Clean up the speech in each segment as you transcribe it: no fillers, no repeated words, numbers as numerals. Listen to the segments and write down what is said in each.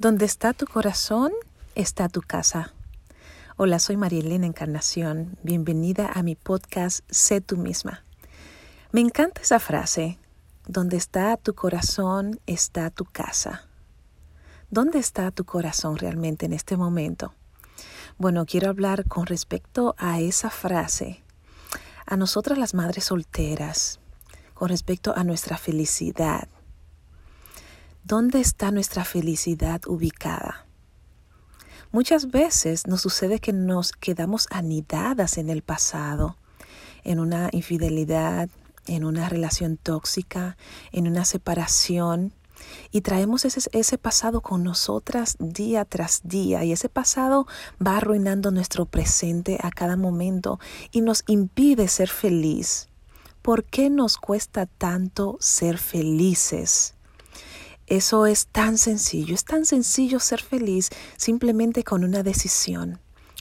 Donde está tu corazón, está tu casa. Hola, soy María Elena Encarnación. Bienvenida a mi podcast Sé tú misma. Me encanta esa frase. Donde está tu corazón, está tu casa. ¿Dónde está tu corazón realmente en este momento? Bueno, quiero hablar con respecto a esa frase. A nosotras las madres solteras, con respecto a nuestra felicidad. ¿Dónde está nuestra felicidad ubicada? Muchas veces nos sucede que nos quedamos anidadas en el pasado, en una infidelidad, en una relación tóxica, en una separación, y traemos ese pasado con nosotras día tras día, y ese pasado va arruinando nuestro presente a cada momento y nos impide ser feliz. ¿Por qué nos cuesta tanto ser felices? Eso es tan sencillo ser feliz simplemente con una decisión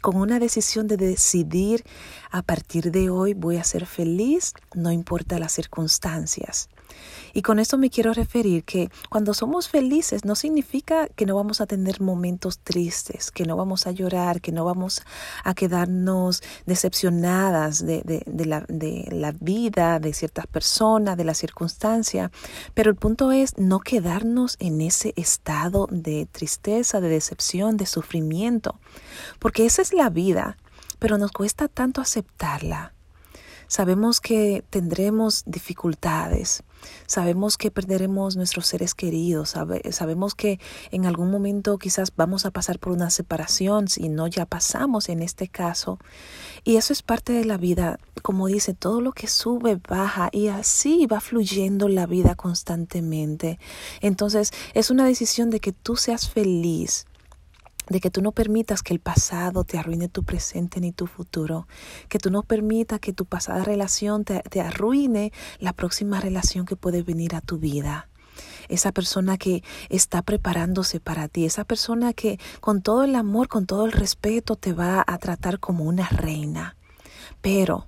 de decidir a partir de hoy voy a ser feliz, no importa las circunstancias. Y con esto me quiero referir que cuando somos felices no significa que no vamos a tener momentos tristes, que no vamos a llorar, que no vamos a quedarnos decepcionadas de la vida, de ciertas personas, de la circunstancia. Pero el punto es no quedarnos en ese estado de tristeza, de decepción, de sufrimiento, porque esa es la vida, pero nos cuesta tanto aceptarla. Sabemos que tendremos dificultades, sabemos que perderemos nuestros seres queridos, sabemos que en algún momento quizás vamos a pasar por una separación, si no ya pasamos en este caso. Y eso es parte de la vida, como dice, todo lo que sube, baja y así va fluyendo la vida constantemente. Entonces es una decisión de que tú seas feliz, de que tú no permitas que el pasado te arruine tu presente ni tu futuro, que tú no permitas que tu pasada relación te arruine la próxima relación que puede venir a tu vida. Esa persona que está preparándose para ti, esa persona que con todo el amor, con todo el respeto te va a tratar como una reina. Pero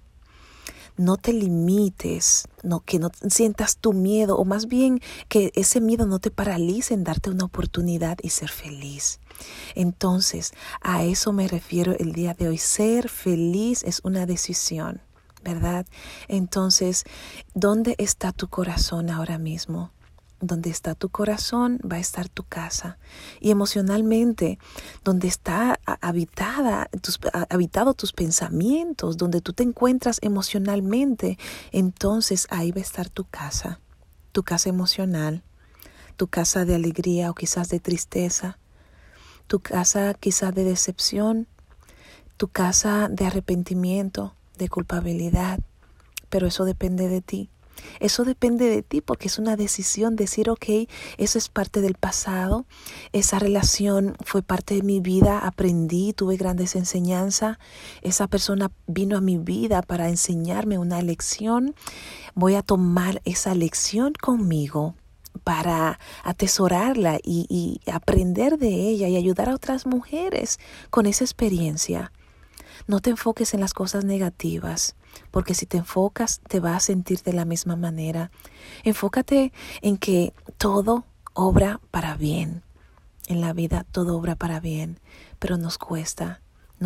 no te limites, que no sientas tu miedo, o más bien que ese miedo no te paralice en darte una oportunidad y ser feliz. Entonces, a eso me refiero el día de hoy. Ser feliz es una decisión, ¿verdad? Entonces, ¿dónde está tu corazón ahora mismo? Donde está tu corazón va a estar tu casa. Y emocionalmente, donde está habitado tus pensamientos, donde tú te encuentras emocionalmente, entonces ahí va a estar tu casa emocional, tu casa de alegría o quizás de tristeza, tu casa quizás de decepción, tu casa de arrepentimiento, de culpabilidad, pero eso depende de ti. Eso depende de ti porque es una decisión decir, ok, eso es parte del pasado, esa relación fue parte de mi vida, aprendí, tuve grandes enseñanzas, esa persona vino a mi vida para enseñarme una lección, voy a tomar esa lección conmigo para atesorarla y aprender de ella y ayudar a otras mujeres con esa experiencia. No te enfoques en las cosas negativas, porque si te enfocas te vas a sentir de la misma manera. Enfócate en que todo obra para bien. En la vida todo obra para bien, pero nos cuesta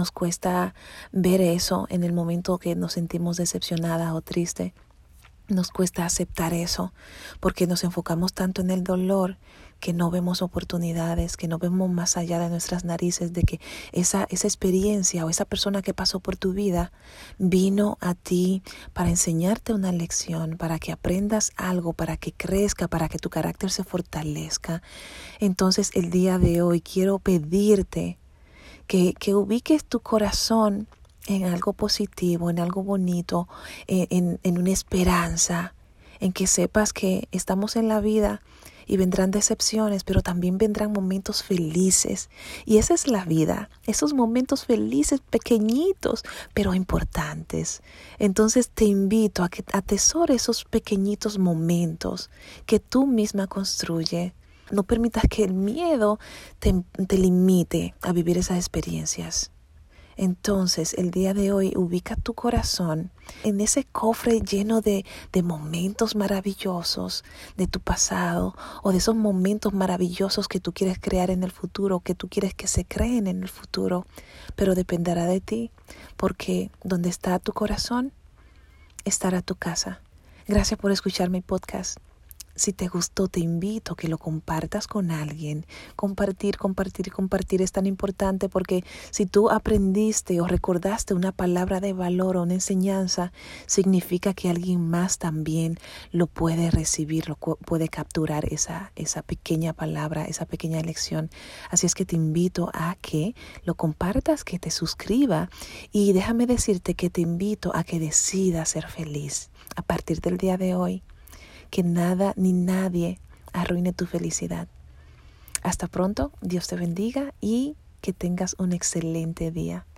ver eso en el momento que nos sentimos decepcionadas o tristes. Nos cuesta aceptar eso porque nos enfocamos tanto en el dolor que no vemos oportunidades, que no vemos más allá de nuestras narices de que esa experiencia o esa persona que pasó por tu vida vino a ti para enseñarte una lección, para que aprendas algo, para que crezca, para que tu carácter se fortalezca. Entonces el día de hoy quiero pedirte que ubiques tu corazón en algo positivo, en algo bonito, en una esperanza, en que sepas que estamos en la vida y vendrán decepciones, pero también vendrán momentos felices. Y esa es la vida, esos momentos felices, pequeñitos, pero importantes. Entonces te invito a que atesores esos pequeñitos momentos que tú misma construyes. No permitas que el miedo te limite a vivir esas experiencias. Entonces, el día de hoy, ubica tu corazón en ese cofre lleno de momentos maravillosos de tu pasado o de esos momentos maravillosos que tú quieres crear en el futuro, que tú quieres que se creen en el futuro, pero dependerá de ti, porque donde está tu corazón, estará tu casa. Gracias por escuchar mi podcast. Si te gustó, te invito a que lo compartas con alguien. Compartir es tan importante porque si tú aprendiste o recordaste una palabra de valor o una enseñanza, significa que alguien más también lo puede recibir, puede capturar esa pequeña palabra, esa pequeña lección. Así es que te invito a que lo compartas, que te suscriba y déjame decirte que te invito a que decidas ser feliz a partir del día de hoy. Que nada ni nadie arruine tu felicidad. Hasta pronto, Dios te bendiga y que tengas un excelente día.